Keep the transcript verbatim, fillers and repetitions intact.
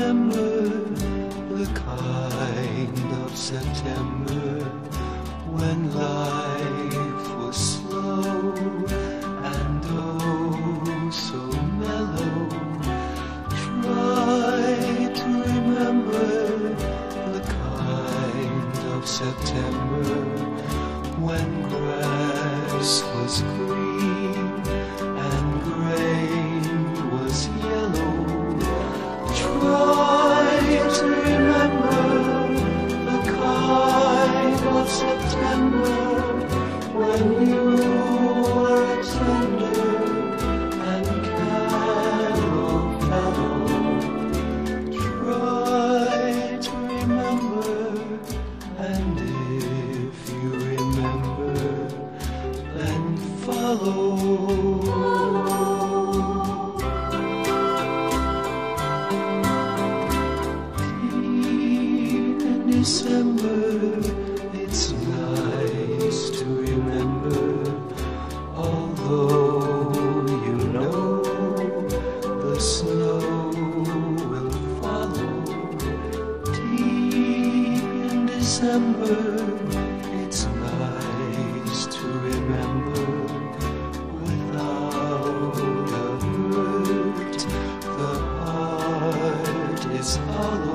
remember the kind of September when life was slow and oh so mellow. Try to remember the kind of September when grass was green and grain was yellow. Try to remember the kind of September when you were tender and carol fellow. Try to remember, and if you remember, then follow. December, it's nice to remember, although you know the snow will follow. Deep in December, it's nice to remember, without a hurt, the heart is hollow.